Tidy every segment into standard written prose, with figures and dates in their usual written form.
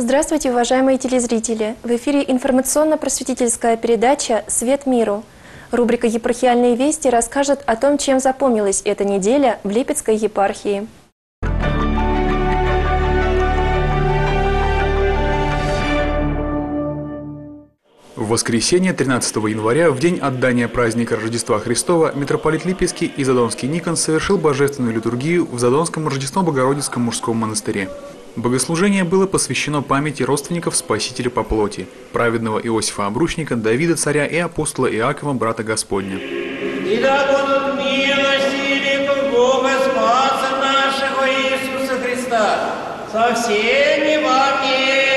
Здравствуйте, уважаемые телезрители! В эфире информационно-просветительская передача «Свет миру». Рубрика «Епархиальные вести» расскажет о том, чем запомнилась эта неделя в Липецкой епархии. В воскресенье 13 января, в день отдания праздника Рождества Христова, митрополит Липецкий и Задонский Никон совершил божественную литургию в Задонском Рождество-Богородицком мужском монастыре. Богослужение было посвящено памяти родственников Спасителя по плоти, праведного Иосифа Обручника, Давида царя и апостола Иакова, брата Господня. И да будут милости великого Бога Спаса нашего Иисуса Христа со всеми вами.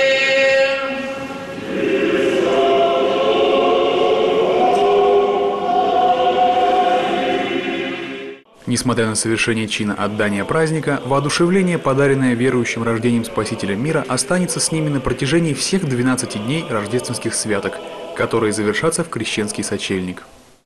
Несмотря на совершение чина отдания праздника, воодушевление, подаренное верующим рождением Спасителя мира, останется с ними на протяжении всех 12 дней рождественских святок, которые завершатся в крещенский сочельник.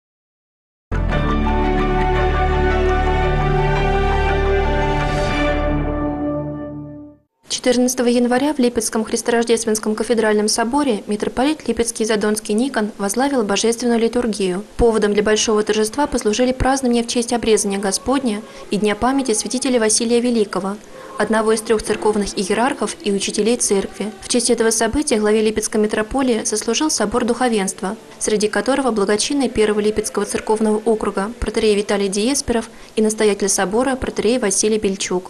14 января в Липецком Христорождественском кафедральном соборе митрополит Липецкий и Задонский Никон возглавил божественную литургию. Поводом для большого торжества послужили празднования в честь обрезания Господня и Дня памяти святителя Василия Великого, одного из 3 церковных иерархов и учителей церкви. В честь этого события главе Липецкой митрополии сослужил собор духовенства, среди которого благочинный первого Липецкого церковного округа протоиерей Виталий Диесперов и настоятель собора протоиерей Василий Бельчук.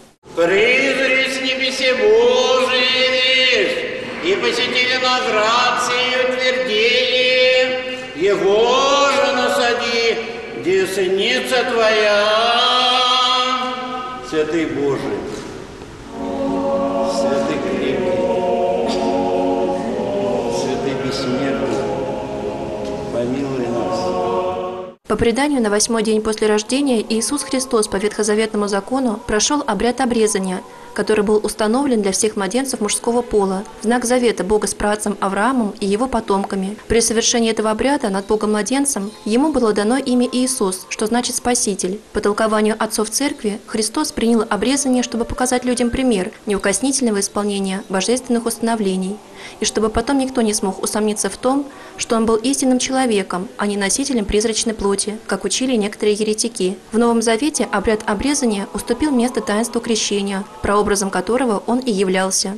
И посетили нас грацией и утвердили, его же насади, десница твоя, святый Божий, святый крепкий, святый бессмертный, помилуй нас. По преданию, на 8-й день после рождения Иисус Христос по ветхозаветному закону прошел обряд обрезания, который был установлен для всех младенцев мужского пола, в знак завета Бога с праотцем Авраамом и его потомками. При совершении этого обряда над Богом-младенцем ему было дано имя Иисус, что значит «Спаситель». По толкованию отцов церкви, Христос принял обрезание, чтобы показать людям пример неукоснительного исполнения божественных установлений, и чтобы потом никто не смог усомниться в том, что он был истинным человеком, а не носителем призрачной плоти, как учили некоторые еретики. В Новом Завете обряд обрезания уступил место таинству крещения, прообразом которого он и являлся.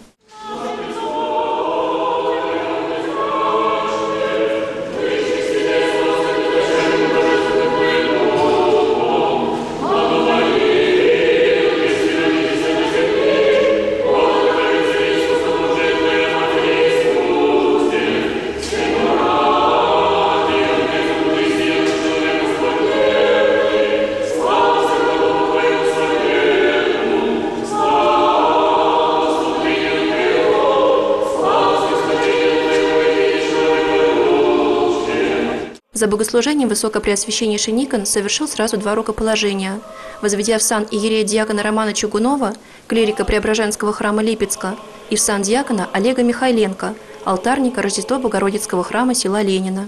За богослужением Высокопреосвященнейший Никон совершил сразу 2 рукоположения, возведя в сан иерея диакона Романа Чугунова, клирика Преображенского храма Липецка, и в сан диакона Олега Михайленко, алтарника Рождества Богородицкого храма села Ленина.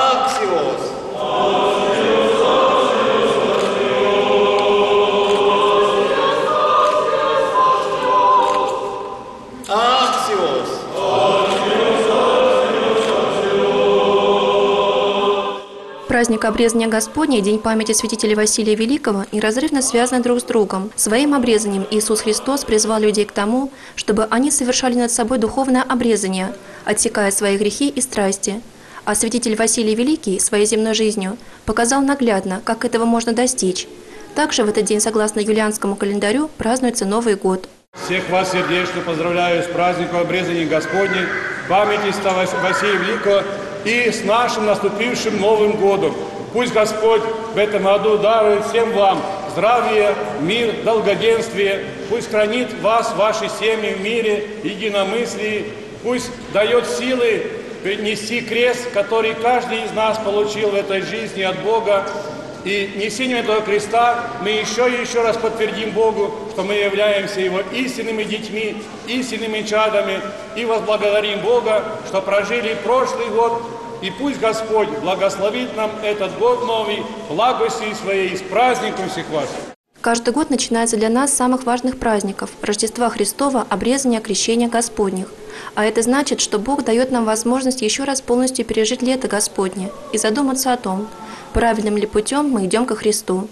Праздник обрезания Господня и День памяти святителя Василия Великого неразрывно связаны друг с другом. Своим обрезанием Иисус Христос призвал людей к тому, чтобы они совершали над собой духовное обрезание, отсекая свои грехи и страсти. А святитель Василий Великий своей земной жизнью показал наглядно, как этого можно достичь. Также в этот день, согласно юлианскому календарю, празднуется Новый год. Всех вас сердечно поздравляю с праздником обрезания Господня, памяти Василия Великого и с нашим наступившим Новым годом. Пусть Господь в этом году дарует всем вам здравие, мир, долгоденствие. Пусть хранит вас, ваши семьи в мире, единомыслии. Пусть дает силы нести крест, который каждый из нас получил в этой жизни от Бога. И несением этого креста мы еще и еще раз подтвердим Богу, что мы являемся Его истинными детьми, истинными чадами, и возблагодарим Бога, что прожили прошлый год, и пусть Господь благословит нам этот год новый, благостью своей, с праздником всех вас. Каждый год начинается для нас с самых важных праздников – Рождества Христова, обрезания, крещения Господних. А это значит, что Бог дает нам возможность еще раз полностью пережить лето Господне и задуматься о том, правильным ли путем мы идем ко Христу.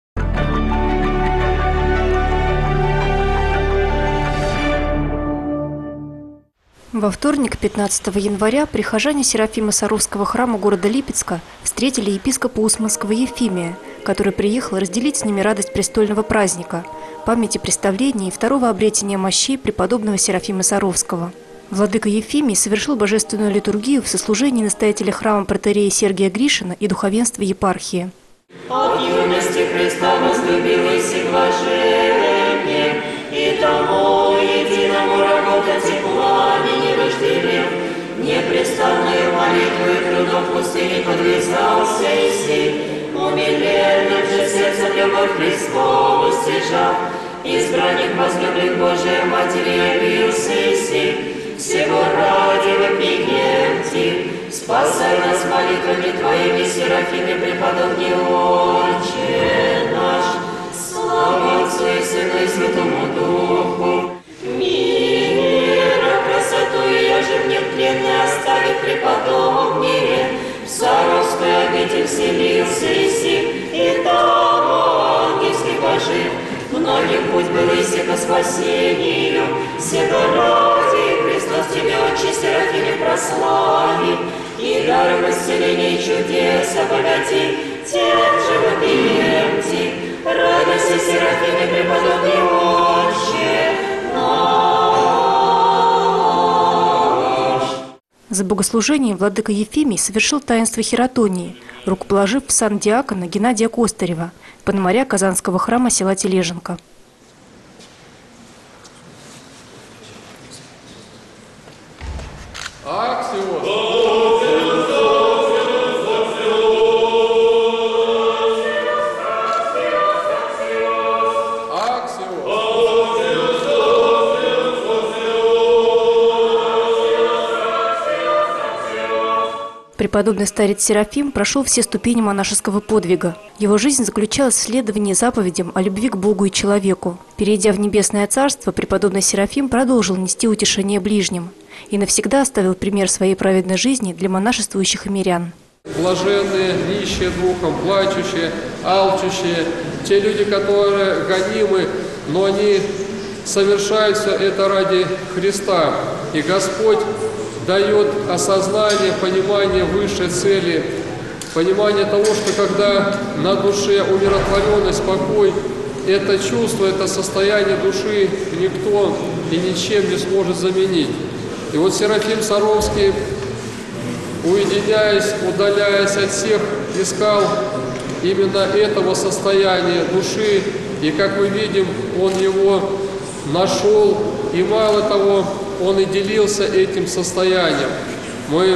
Во вторник, 15 января, прихожане Серафима Саровского храма города Липецка встретили епископа Усманского Ефимия, который приехал разделить с ними радость престольного праздника, памяти представления и второго обретения мощей преподобного Серафима Саровского. Владыка Ефимий совершил божественную литургию в сослужении настоятеля храма протоиерея Сергия Гришина и духовенства епархии. От юности Христа возлюбилась и блаженне, и тому единому работать и пламени вожделев, непрестанную молитву и трудом в пустыне подвязался Иси, умиленным же сердцем любовь Христову стяжав, избранник возлюблен Божия Матери явился Иси, всего ради вопиемти, спасай нас молитвами Твоими, Серафиме, преподобный Отче наш, слава Отцу и Сыну и Святому Духу, мира, красоту ее же нетленной оставит преподобные, в Саровскую обитель вселился Иси, и там ангельский пожив, многим путь был Иси ко спасению, всего ради Христос Тебе, Отче Серафиме, прослави, и даром исцеления и чудес обогати, тем же вопиемти, радуйся, Серафиме, преподобный Отче наш. За богослужением владыка Ефимий совершил таинство хиротонии, рукоположив в сан диакона Геннадия Костарева, пономаря Казанского храма села Тележенко. Преподобный старец Серафим прошел все ступени монашеского подвига. Его жизнь заключалась в следовании заповедям о любви к Богу и человеку. Перейдя в небесное царство, преподобный Серафим продолжил нести утешение ближним и навсегда оставил пример своей праведной жизни для монашествующих мирян. Блаженные, нищие духом, плачущие, алчущие, те люди, которые гонимы, но они совершают все это ради Христа. И Господь дает осознание, понимание высшей цели, понимание того, что когда на душе умиротворенность, покой, это чувство, это состояние души никто и ничем не сможет заменить. И вот Серафим Саровский, уединяясь, удаляясь от всех, искал именно этого состояния души, и, как мы видим, он его нашел, и мало того, он и делился этим состоянием. Мы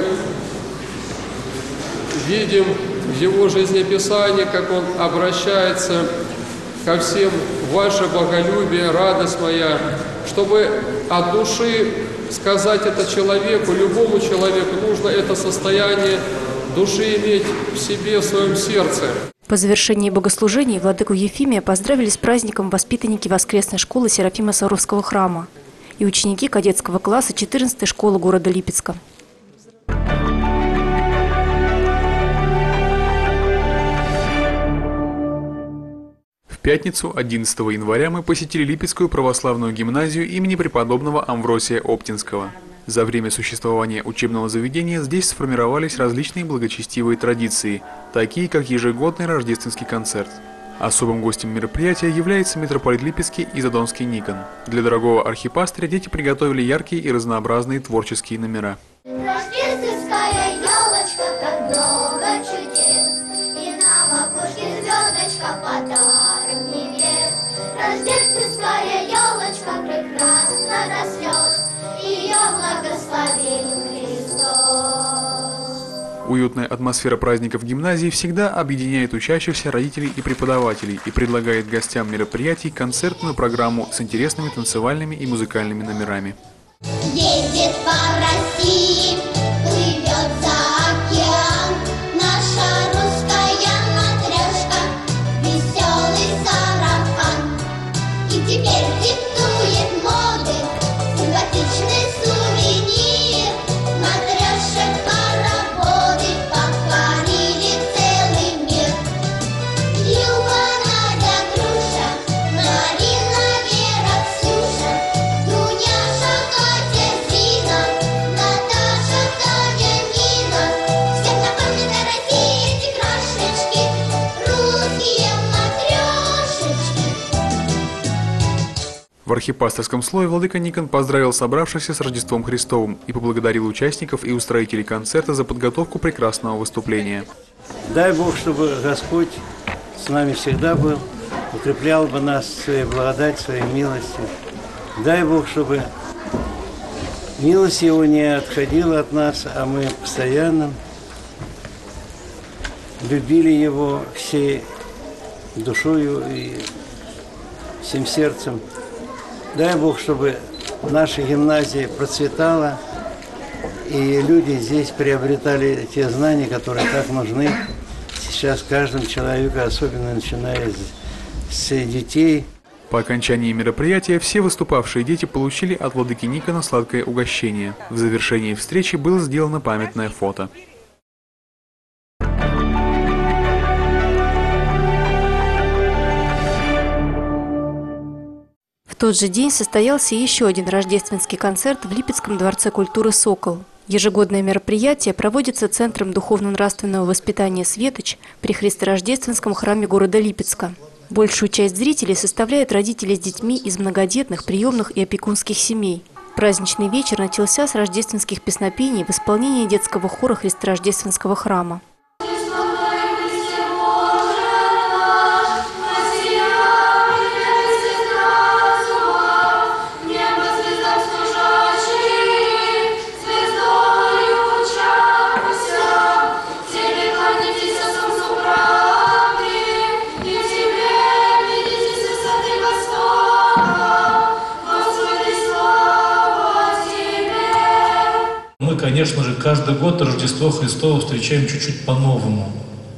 видим в его жизнеописании, как он обращается ко всем: «Ваше боголюбие, радость моя», чтобы от души сказать это человеку, любому человеку, нужно это состояние души иметь в себе, в своем сердце. По завершении богослужений владыку Ефимия поздравили с праздником воспитанники воскресной школы Серафима Саровского храма и ученики кадетского класса 14-й школы города Липецка. В пятницу, 11 января, мы посетили Липецкую православную гимназию имени преподобного Амвросия Оптинского. За время существования учебного заведения здесь сформировались различные благочестивые традиции, такие как ежегодный рождественский концерт. Особым гостем мероприятия является митрополит Липецкий и Задонский Никон. Для дорогого архипастыря дети приготовили яркие и разнообразные творческие номера. Рождественская елочка, как много чудес, и нам окошке звездочка подарок небес. Рождественская елочка прекрасна до слез, ее благословил Христос. Уютная атмосфера праздника в гимназии всегда объединяет учащихся, родителей и преподавателей и предлагает гостям мероприятий концертную программу с интересными танцевальными и музыкальными номерами. Едет по России, плывет за океан наша русская матрешка, веселый сарафан. И теперь диктует моды симпатичный сувенир. архипасторском слое владыка Никон поздравил собравшихся с Рождеством Христовым и поблагодарил участников и устроителей концерта за подготовку прекрасного выступления. Дай Бог, чтобы Господь с нами всегда был, укреплял бы нас своей благодатью, своей милостью. Дай Бог, чтобы милость Его не отходила от нас, а мы постоянно любили Его всей душою и всем сердцем. Дай Бог, чтобы наша гимназия процветала, и люди здесь приобретали те знания, которые так нужны сейчас каждому человеку, особенно начиная с детей. По окончании мероприятия все выступавшие дети получили от владыки Никона сладкое угощение. В завершении встречи было сделано памятное фото. В тот же день состоялся еще один рождественский концерт в Липецком дворце культуры «Сокол». Ежегодное мероприятие проводится Центром духовно-нравственного воспитания «Светоч» при Христорождественском храме города Липецка. Большую часть зрителей составляют родители с детьми из многодетных, приемных и опекунских семей. Праздничный вечер начался с рождественских песнопений в исполнении детского хора Христорождественского храма. Мы, конечно же, каждый год Рождество Христово встречаем чуть-чуть по-новому.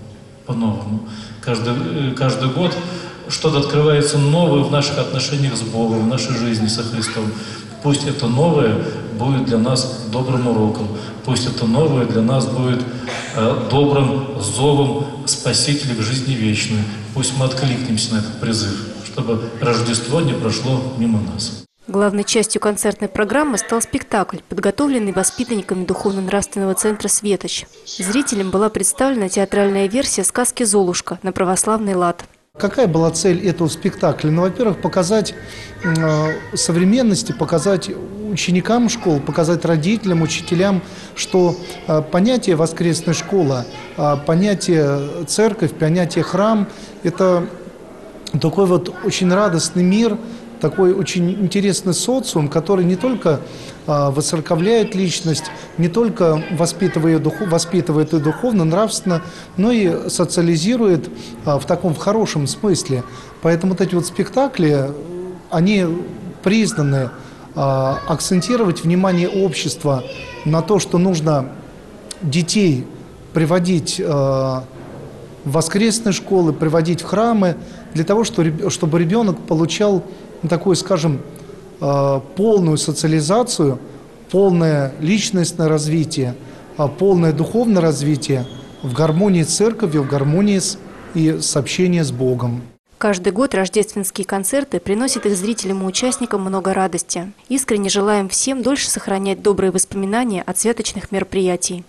Каждый год что-то открывается новое в наших отношениях с Богом, в нашей жизни со Христом. Пусть это новое будет для нас добрым уроком. Пусть это новое для нас будет добрым зовом Спасителя в жизни вечной. Пусть мы откликнемся на этот призыв, чтобы Рождество не прошло мимо нас. Главной частью концертной программы стал спектакль, подготовленный воспитанниками духовно-нравственного центра «Светоч». Зрителям была представлена театральная версия сказки «Золушка» на православный лад. Какая была цель этого спектакля? Ну, во-первых, показать современности, показать ученикам школ, показать родителям, учителям, что понятие «воскресная школа», понятие «церковь», понятие «храм» – это такой вот очень радостный мир, такой очень интересный социум, который не только воцерковляет личность, не только воспитывает и духовно, нравственно, но и социализирует в таком хорошем смысле. Поэтому вот эти вот спектакли, они признаны акцентировать внимание общества на то, что нужно детей приводить в воскресные школы, приводить в храмы, для того, чтобы ребенок получал такую, скажем, полную социализацию, полное личностное развитие, полное духовное развитие в гармонии с церковью, в гармонии с общением с Богом. Каждый год рождественские концерты приносят их зрителям и участникам много радости. Искренне желаем всем дольше сохранять добрые воспоминания от святочных мероприятий.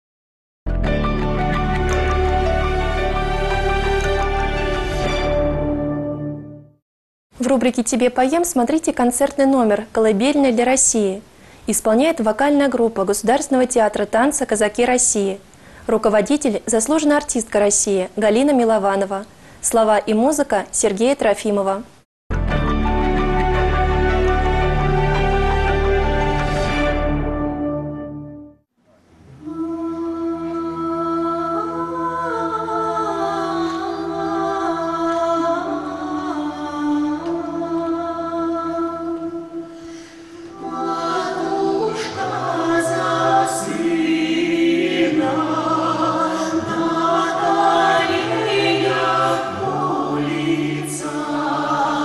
В рубрике «Тебе поем» смотрите концертный номер «Колыбельная для России». Исполняет вокальная группа Государственного театра танца «Казаки России». Руководитель – заслуженная артистка России Галина Милованова. Слова и музыка Сергея Трофимова. Улица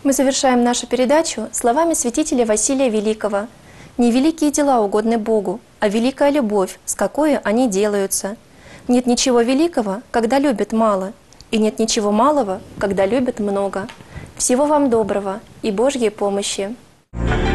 Мы завершаем нашу передачу словами святителя Василия Великого. «Не великие дела угодны Богу, а великая любовь, с какой они делаются. Нет ничего великого, когда любят мало, и нет ничего малого, когда любят много. Всего вам доброго и Божьей помощи».